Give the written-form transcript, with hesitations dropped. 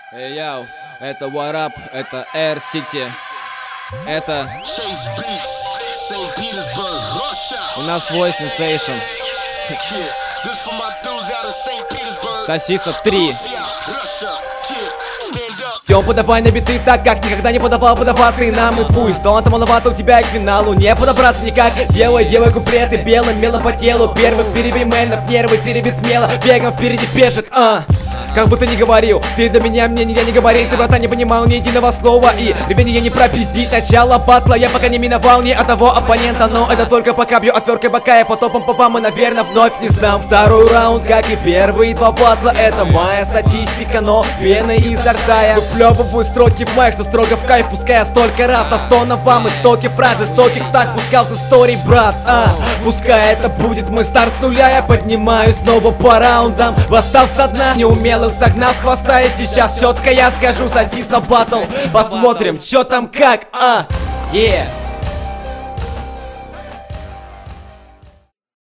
Эй, яу, это What Up, это Air City. Это у нас свой сенсейшн. Сосиса 3. Тём, подавай на биты так, как никогда не подавал подаваться и нам. И пусть таланта маловато у тебя и к финалу не подобраться никак. Делай куплеты белым мелом по телу. Первых перебименов, нервы тереби смело. Бегом впереди пешек, как бы ты ни говорил, ты до меня мне нигде не говорил. Ты, брата, не понимал ни единого слова. И ревень я не пропиздить. Начало батла я пока не миновал ни одного оппонента. Но это только пока бью отверткой бока. Я потопом по вам и, наверное, вновь не сдам. Второй раунд, как и первые два батла. Это моя статистика, но пены изо рта я выплёбываю строки в майк, что строго в кайф. Пускай я столько раз со стоном вам истоки фразы, стоких так пускал с историй, брат. Пускай это будет мой старт с нуля. Я поднимаюсь снова по раундам, восстав со дна, неумелых согнал с хвоста. И сейчас четко я скажу: сосиса батл. Посмотрим, чё там как, yeah.